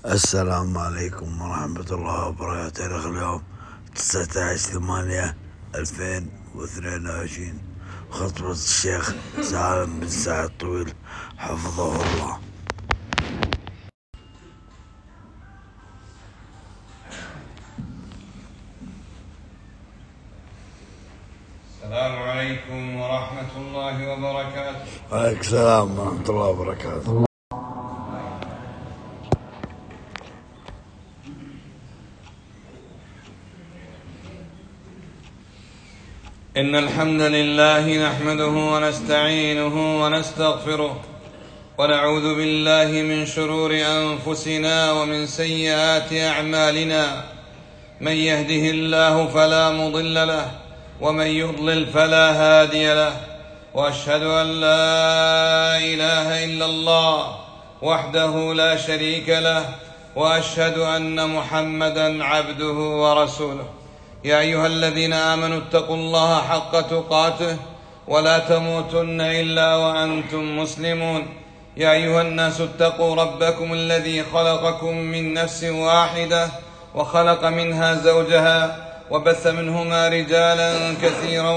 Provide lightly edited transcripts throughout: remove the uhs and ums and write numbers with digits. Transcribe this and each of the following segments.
السلام عليكم ورحمة الله وبركاته. تاريخ اليوم 19/8/2022. خطبة الشيخ سالم بن سعد طويل حفظه الله. السلام عليكم ورحمة الله وبركاته. وعليكم السلام ورحمة الله وبركاته. إن الحمد لله نحمده ونستعينه ونستغفره ونعوذ بالله من شرور أنفسنا ومن سيئات أعمالنا. من يهده الله فلا مضل له ومن يضلل فلا هادي له، وأشهد أن لا إله إلا الله وحده لا شريك له، وأشهد أن محمدا عبده ورسوله. يا أيها الذين آمنوا اتقوا الله حق تقاته ولا تموتن إلا وأنتم مسلمون. يا أيها الناس اتقوا ربكم الذي خلقكم من نفس واحدة وخلق منها زوجها وبث منهما رجالا كثيرا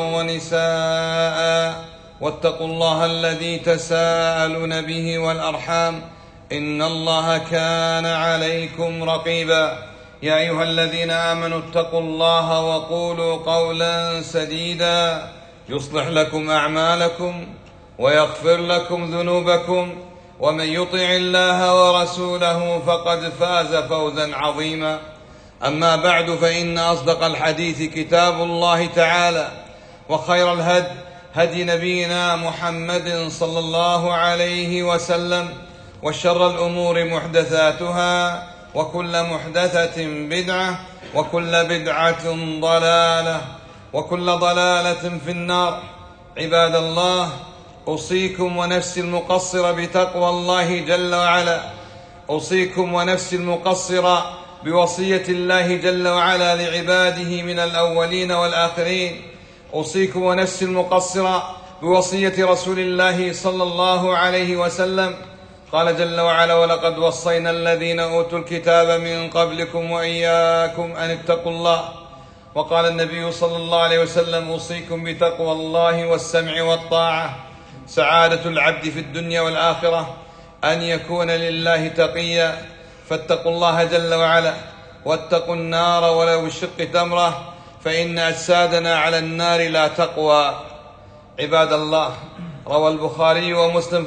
ونساء، واتقوا الله الذي تساءلون به والأرحام إن الله كان عليكم رقيبا. يا أيها الذين آمنوا اتقوا الله وقولوا قولا سديدا يصلح لكم أعمالكم ويغفر لكم ذنوبكم، ومن يطع الله ورسوله فقد فاز فوزا عظيما. أما بعد، فإن أصدق الحديث كتاب الله تعالى، وخير الهدي هدي نبينا محمد صلى الله عليه وسلم، وشر الأمور محدثاتها، وكل محدثة بدعة، وكل بدعة ضلالة، وكل ضلالة في النار. عباد الله، أوصيكم ونفسي المقصر بتقوى الله جل وعلا. أوصيكم ونفسي المقصر بوصية الله جل وعلا لعباده من الأولين والآخرين. أوصيكم ونفسي المقصر بوصية رسول الله صلى الله عليه وسلم. قال جل وعلا: ولقد وصينا الذين أوتوا الكتاب من قبلكم وإياكم أن اتقوا الله. وقال النبي صلى الله عليه وسلم: أوصيكم بتقوى الله والسمع والطاعة. سعادة العبد في الدنيا والآخرة أن يكون لله تقيا، فاتقوا الله جل وعلا، واتقوا النار ولو بشق تمرة، فإن أجسادنا على النار لا تقوى. عباد الله، روى البخاري ومسلم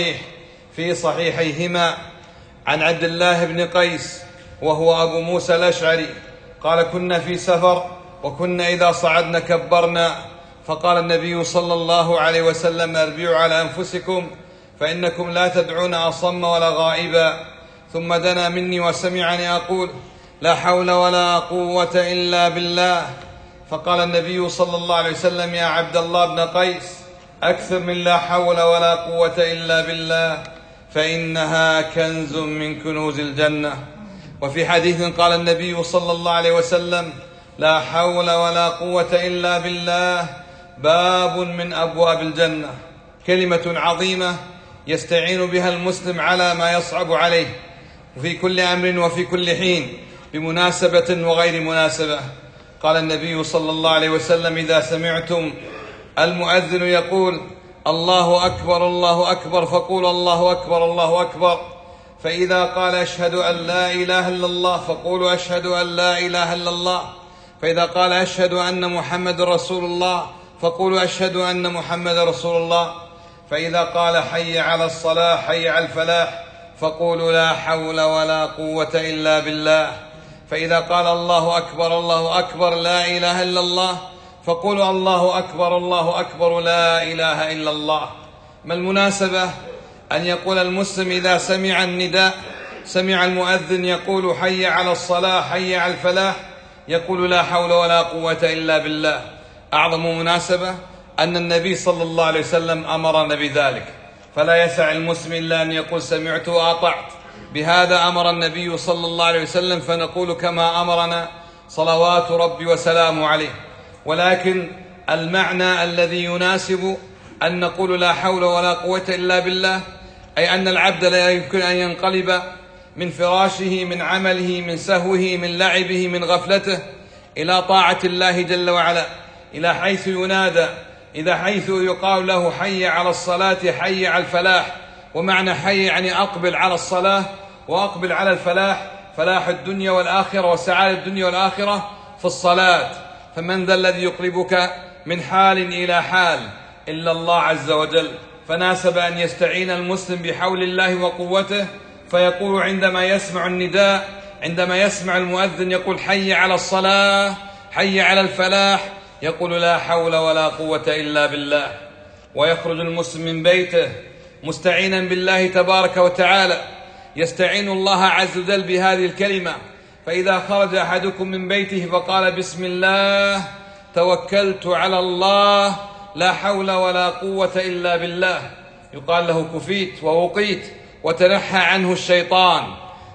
في صحيحيهما عن عبد الله بن قيس وهو أبو موسى الأشعري قال: كنا في سفر وكنا إذا صعدنا كبرنا، فقال النبي صلى الله عليه وسلم: اربعوا على أنفسكم فإنكم لا تدعون أصم ولا غائبا. ثم دنا مني وسمعني أقول: لا حول ولا قوة إلا بالله. فقال النبي صلى الله عليه وسلم: يا عبد الله بن قيس، أكثر من لا حول ولا قوة إلا بالله، فإنها كنز من كنوز الجنة. وفي حديث قال النبي صلى الله عليه وسلم: لا حول ولا قوة إلا بالله باب من أبواب الجنة. كلمة عظيمة يستعين بها المسلم على ما يصعب عليه وفي كل أمر وفي كل حين، بمناسبة وغير مناسبة. قال النبي صلى الله عليه وسلم: إذا سمعتم المؤذن يقول: الله أكبر الله أكبر، فقولوا الله أكبر الله أكبر. فإذا قال: أشهد أن لا إله إلا الله، فقولوا أشهد أن لا إله إلا الله. فإذا قال: أشهد أن محمد رسول الله، فقولوا أشهد أن محمد رسول الله. فإذا قال: حي على الصلاة حي على الفلاح، فقولوا لا حول ولا قوة إلا بالله. فإذا قال: الله أكبر الله أكبر لا إله إلا الله، فقولوا الله أكبر لا إله إلا الله. ما المناسبة أن يقول المسلم إذا سمع النداء، سمع المؤذن يقول: حي على الصلاة حي على الفلاح، يقول: لا حول ولا قوة إلا بالله؟ أعظم مناسبة أن النبي صلى الله عليه وسلم أمرنا بذلك، فلا يسع المسلم إلا أن يقول: سمعت وأطعت. بهذا أمر النبي صلى الله عليه وسلم، فنقول كما أمرنا صلوات ربي وسلامه عليه. ولكن المعنى الذي يناسب أن نقول لا حول ولا قوة إلا بالله، أي أن العبد لا يمكن أن ينقلب من فراشه، من عمله، من سهوه، من لعبه، من غفلته، إلى طاعة الله جل وعلا، إلى حيث ينادى، إلى حيث يقال له حي على الصلاة، حي على الفلاح. ومعنى حي يعني أقبل على الصلاة وأقبل على الفلاح، فلاح الدنيا والآخرة وسعادة الدنيا والآخرة في الصلاة. فمن ذا الذي يقربك من حال إلى حال إلا الله عز وجل؟ فناسب أن يستعين المسلم بحول الله وقوته، فيقول عندما يسمع النداء، عندما يسمع المؤذن يقول حي على الصلاة، حي على الفلاح، يقول لا حول ولا قوة إلا بالله. ويخرج المسلم من بيته مستعينا بالله تبارك وتعالى، يستعين الله عز وجل بهذه الكلمة. فإذا خرج أحدكم من بيته فقال بسم الله توكلت على الله لا حول ولا قوة إلا بالله، يقال له كفيت ووقيت وتنحى عنه الشيطان.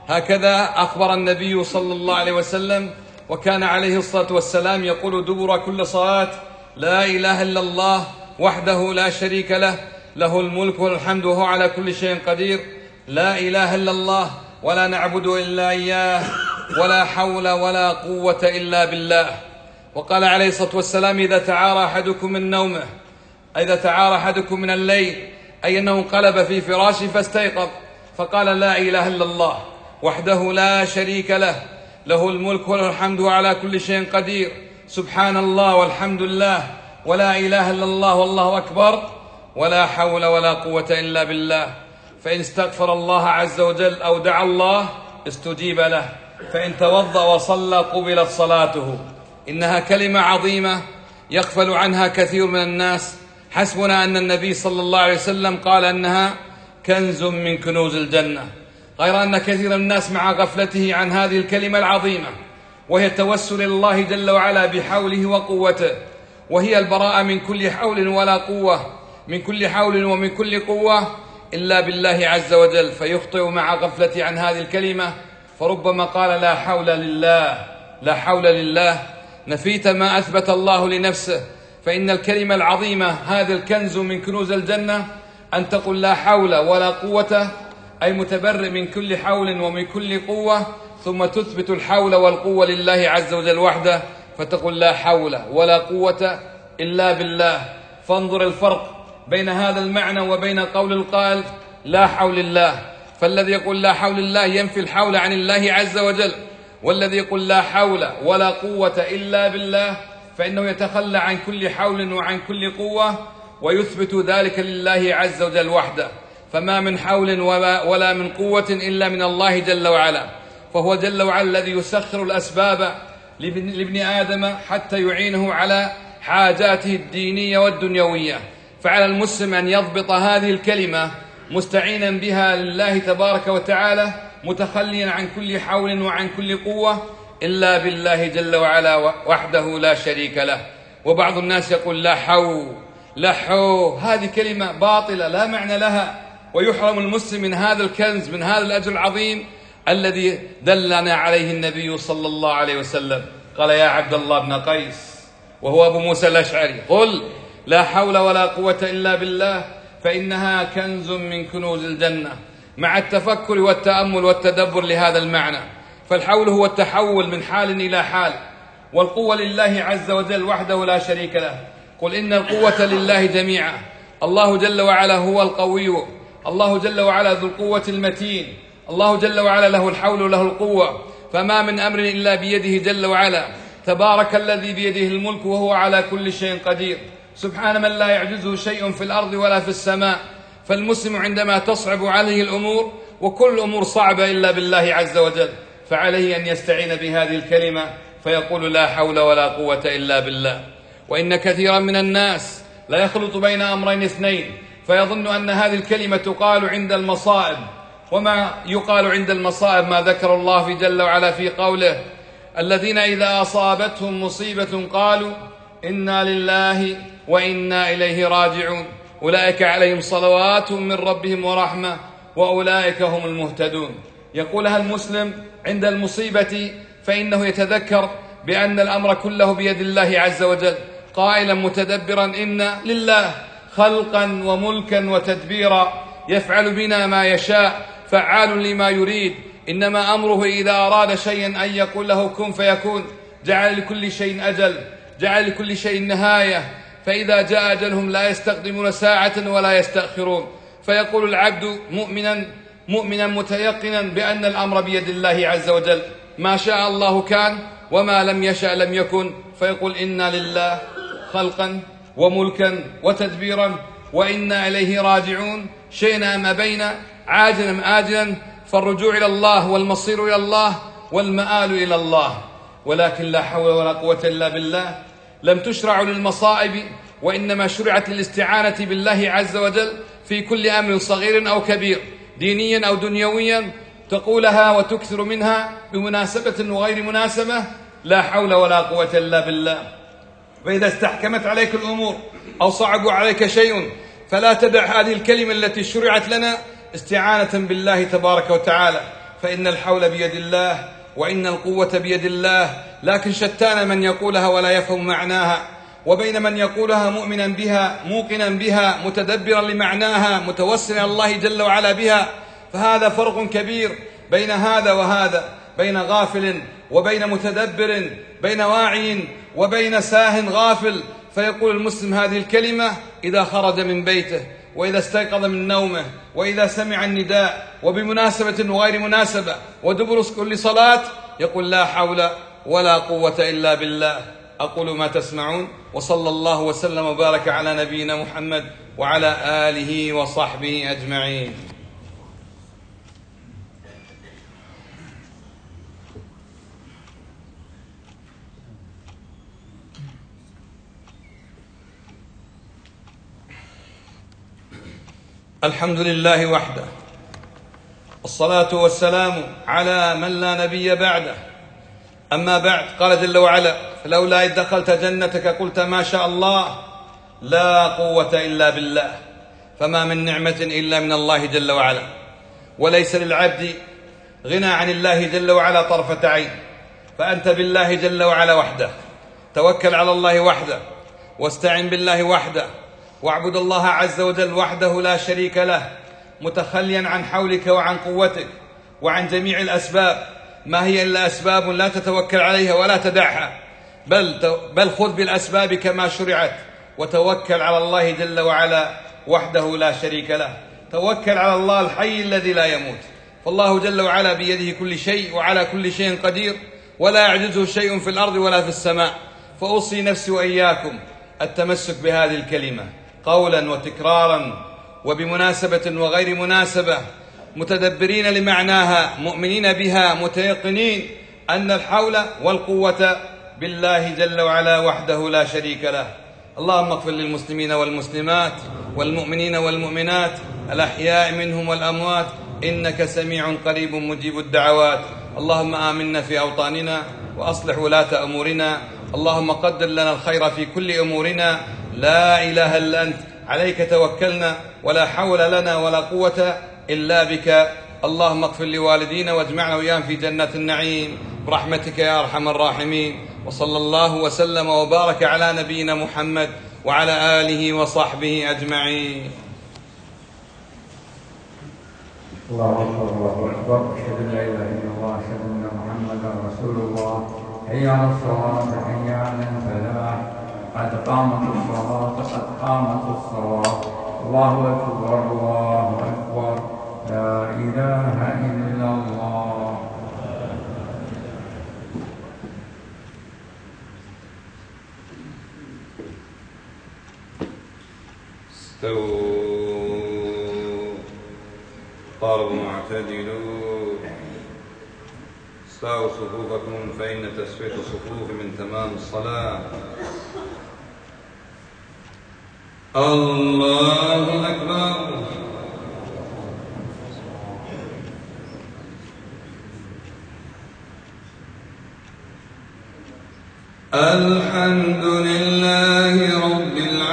هكذا أخبر النبي صلى الله عليه وسلم، وكان عليه الصلاة والسلام يقول دبر كل صلاة لا إله إلا الله وحده لا شريك له، له الملك والحمد وهو على كل شيء قدير، لا إله إلا الله ولا نعبد إلا إياه ولا حول ولا قوة إلا بالله. وقال عليه الصلاة والسلام إذا تعارى أحدكم من نومه، إذا تعارى أحدكم من الليل، أي أنه انقلب في فراشه فاستيقظ فقال لا إله إلا الله وحده لا شريك له، له الملك وله الحمد على كل شيء قدير، سبحان الله والحمد لله ولا إله إلا الله والله أكبر ولا حول ولا قوة إلا بالله. فإن استغفر الله عز وجل أو دعا الله استجيب له، فإن توضأ وصلى قبلت صلاته. إنها كلمة عظيمة يغفل عنها كثير من الناس. حسبنا أن النبي صلى الله عليه وسلم قال أنها كنز من كنوز الجنة، غير أن كثير من الناس مع غفلته عن هذه الكلمة العظيمة، وهي التوسل إلى الله جل وعلا بحوله وقوته، وهي البراءة من كل حول ولا قوة، من كل حول ومن كل قوة إلا بالله عز وجل. فيخطئ مع غفلته عن هذه الكلمة، فربما قال لا حول لله، لا حول لله، نفيت ما أثبت الله لنفسه. فإن الكلمة العظيمة هذا الكنز من كنوز الجنة، أن تقول لا حول ولا قوة، أي متبرئ من كل حول ومن كل قوة، ثم تثبت الحول والقوة لله عز وجل وحده، فتقول لا حول ولا قوة إلا بالله. فانظر الفرق بين هذا المعنى وبين قول القائل لا حول الله. فالذي يقول لا حول الله ينفي الحول عن الله عز وجل، والذي يقول لا حول ولا قوة إلا بالله فإنه يتخلى عن كل حول وعن كل قوة، ويثبت ذلك لله عز وجل وحده. فما من حول ولا من قوة إلا من الله جل وعلا، فهو جل وعلا الذي يسخر الأسباب لابن آدم حتى يعينه على حاجاته الدينية والدنيوية. فعلى المسلم أن يضبط هذه الكلمة مستعينا بها لله تبارك وتعالى، متخليا عن كل حول وعن كل قوة إلا بالله جل وعلا وحده لا شريك له. وبعض الناس يقول لا حول، لا حول، هذه كلمة باطلة لا معنى لها، ويحرم المسلم من هذا الكنز، من هذا الأجر العظيم الذي دلنا عليه النبي صلى الله عليه وسلم. قال يا عبد الله بن قيس، وهو أبو موسى الأشعري، قل لا حول ولا قوة إلا بالله فإنها كنز من كنوز الجنة، مع التفكر والتأمل والتدبر لهذا المعنى. فالحول هو التحول من حال إلى حال، والقوة لله عز وجل وحده لا شريك له. قل إن القوة لله جميعا، الله جل وعلا هو القوي، الله جل وعلا ذو القوة المتين، الله جل وعلا له الحول وله القوة، فما من أمر إلا بيده جل وعلا. تبارك الذي بيده الملك وهو على كل شيء قدير، سبحان من لا يعجزه شيء في الأرض ولا في السماء. فالمسلم عندما تصعب عليه الأمور، وكل الأمور صعبة إلا بالله عز وجل، فعليه أن يستعين بهذه الكلمة فيقول لا حول ولا قوة إلا بالله. وإن كثيرا من الناس لا يخلط بين أمرين اثنين، فيظن أن هذه الكلمة تقال عند المصائب. وما يقال عند المصائب ما ذكر الله في جل وعلا في قوله الذين إذا أصابتهم مصيبة قالوا إنا لله وإنا إليه راجعون أولئك عليهم صلوات من ربهم ورحمة وأولئك هم المهتدون. يقولها المسلم عند المصيبة فإنه يتذكر بأن الأمر كله بيد الله عز وجل، قائلا متدبرا إن لله خلقا وملكا وتدبيرا، يفعل بنا ما يشاء، فعال لما يريد، إنما أمره إذا أراد شيئا أن يقول له كن فيكون. جعل لكل شيء أجل، جعل لكل شيء نهاية، فإذا جاء أجلهم لا يستقدمون ساعة ولا يستأخرون. فيقول العبد مؤمنا متيقنا بأن الأمر بيد الله عز وجل، ما شاء الله كان وما لم يشأ لم يكن. فيقول إنا لله خلقا وملكا وتدبيرا وإنا إليه راجعون، شئنا أم أبينا، عاجلا أم آجلا، فالرجوع إلى الله والمصير إلى الله والمآل إلى الله. ولكن لا حول ولا قوة إلا بالله. لم تشرع للمصائب، وإنما شرعت للاستعانة بالله عز وجل في كل أمر صغير أو كبير، دينيا أو دنيويا، تقولها وتكثر منها بمناسبة وغير مناسبة. لا حول ولا قوة إلا بالله. فإذا استحكمت عليك الأمور أو صعب عليك شيء فلا تدع هذه الكلمة التي شرعت لنا استعانة بالله تبارك وتعالى، فإن الحول بيد الله وإن القوة بيد الله. لكن شتان من يقولها ولا يفهم معناها، وبين من يقولها مؤمنا بها موقنا بها متدبرا لمعناها متوسلا الله جل وعلا بها. فهذا فرق كبير بين هذا وهذا، بين غافل وبين متدبر، بين واعي وبين ساه غافل. فيقول المسلم هذه الكلمة إذا خرج من بيته، وإذا استيقظ من نومه، وإذا سمع النداء، وبمناسبة وغير مناسبة، ودبر كل صلاة يقول لا حول ولا قوة إلا بالله. أقول ما تسمعون، وصلى الله وسلم وبارك على نبينا محمد وعلى آله وصحبه أجمعين. الحمد لله وحده، الصلاة والسلام على من لا نبي بعده. أما بعد، قال جل وعلا: فلولا إذ دخلت جنتك قلت ما شاء الله لا قوة إلا بالله. فما من نعمة إلا من الله جل وعلا، وليس للعبد غنى عن الله جل وعلا طرفة عين. فأنت بالله جل وعلا وحده، توكل على الله وحده، واستعن بالله وحده، واعبد الله عز وجل وحده لا شريك له، متخليا عن حولك وعن قوتك وعن جميع الأسباب، ما هي إلا أسباب لا تتوكل عليها ولا تدعها، بل خذ بالأسباب كما شرعت، وتوكل على الله جل وعلا وحده لا شريك له. توكل على الله الحي الذي لا يموت، فالله جل وعلا بيده كل شيء وعلى كل شيء قدير، ولا يعجزه شيء في الأرض ولا في السماء. فأوصي نفسي وإياكم التمسك بهذه الكلمة قولا وتكرارا، وبمناسبة وغير مناسبة، متدبرين لمعناها، مؤمنين بها، متيقنين أن الحول والقوة بالله جل وعلا وحده لا شريك له. اللهم اغفر للمسلمين والمسلمات والمؤمنين والمؤمنات الأحياء منهم والأموات، إنك سميع قريب مجيب الدعوات. اللهم آمنا في أوطاننا وأصلح ولاة أمورنا. اللهم قدر لنا الخير في كل أمورنا. لا إله إلا أنت، عليك توكلنا، ولا حول لنا ولا قوة إلا بك. اللهم اغفر لوالدينا واجمعنا وإياهم في جنات النعيم برحمتك يا أرحم الراحمين. وصلى الله وسلم وبارك على نبينا محمد وعلى آله وصحبه أجمعين. الله أكبر، الله أكبر، أشهد أن لا إله إلا الله، أشهد أن محمدا رسول الله. حي على الصلاة، حي على الفلاح، قد قامت الصلاة، قد قامت الصلاة. الله أكبر، الله أكبر، لا إله إلا الله. استووا، قاربوا، معتدلوا، استووا صفوفكم، فإن تسوية الصفوف من تمام الصلاة. الله أكبر. الحمد لله رب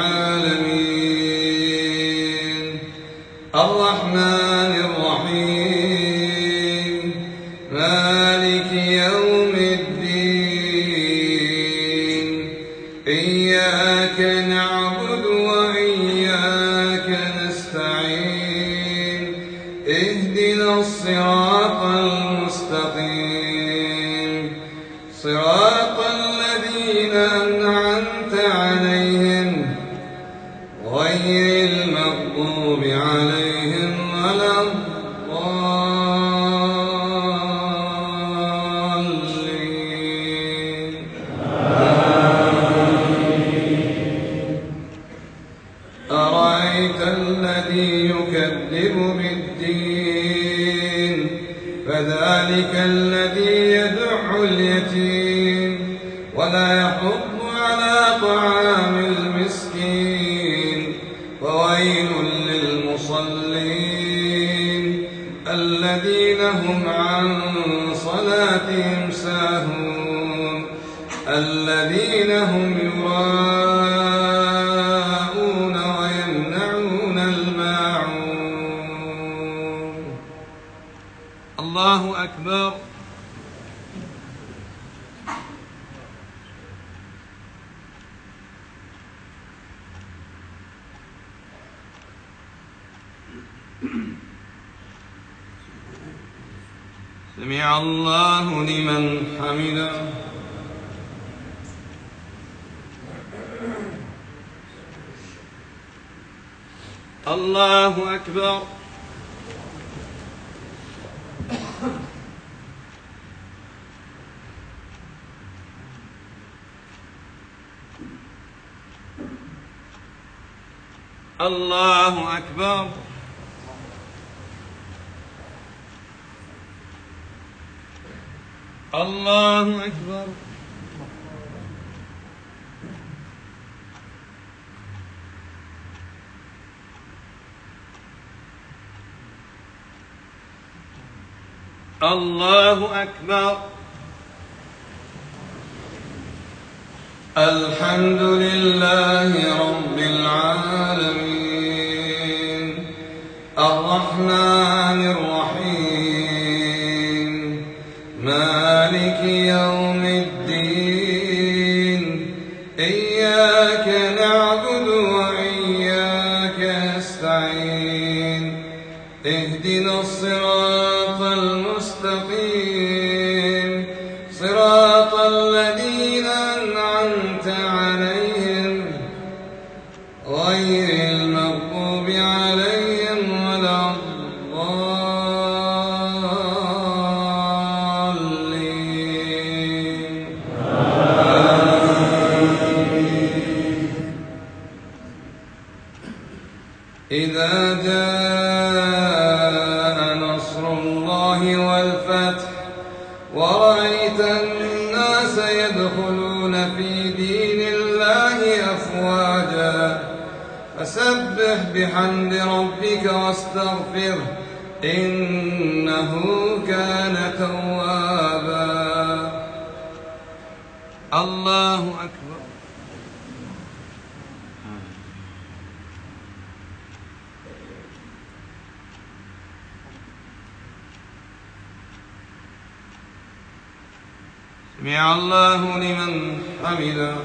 العالمين، الرحمن الرحيم، مالك يوم الدين، إياك نعبد وإياك نستعين، اهدنا الصراط المستقيم، المستقيم صراط الذين أنعمت عليهم غير المغضوب عليهم ولا الضالين. أرأيت الذي يكذب بالدين فذلك الذي يدع اليتيم ولا يحض على طعام المسكين وويل للمصلين الذين هم عن صلاتهم ساهون الذين هم يراءون ويمنعون الماعون. الله أكبر. سمع الله لمن حمده. الله أكبر. الله أكبر. الله أكبر. الله أكبر. الحمد لله رب العالمين الرحمن الرحيم مالك يوم الدين إياك نعبد وإياك نستعين اهدنا الصراط المستقيم صراط الذين أنعمت عليهم غير المغضوب عليهم ولا الضالين. إذا جاء نصر الله والفتح ورأيت الناس يدخلون في دين الله أفواجا فسبح بحمد ربك واستغفره إنه كان توابا. الله أكبر. سمع الله لمن حمده.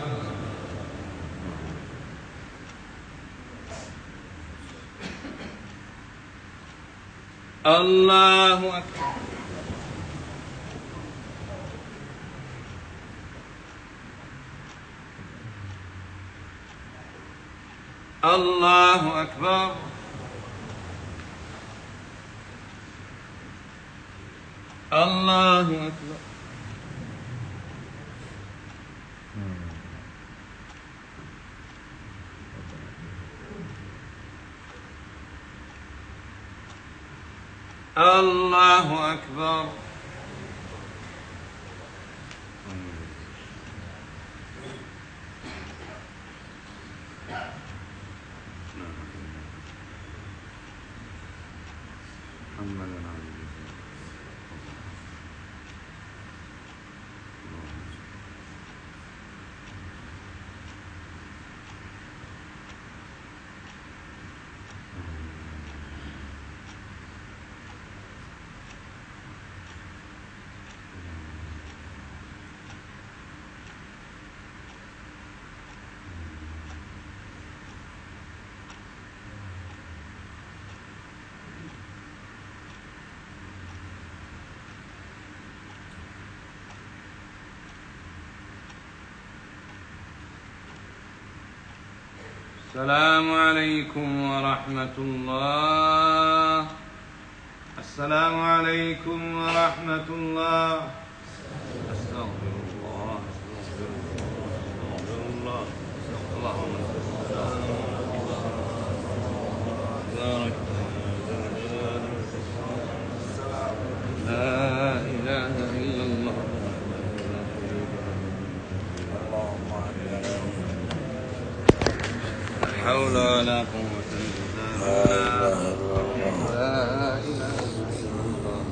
الله أكبر. الله أكبر. الله أكبر. الله أكبر. السلام عليكم ورحمة الله. السلام عليكم ورحمة الله. أستغفر الله أستغفر الله اللهم بارك لا إله إلا الله. لا حول ولا قوة إلا بالله.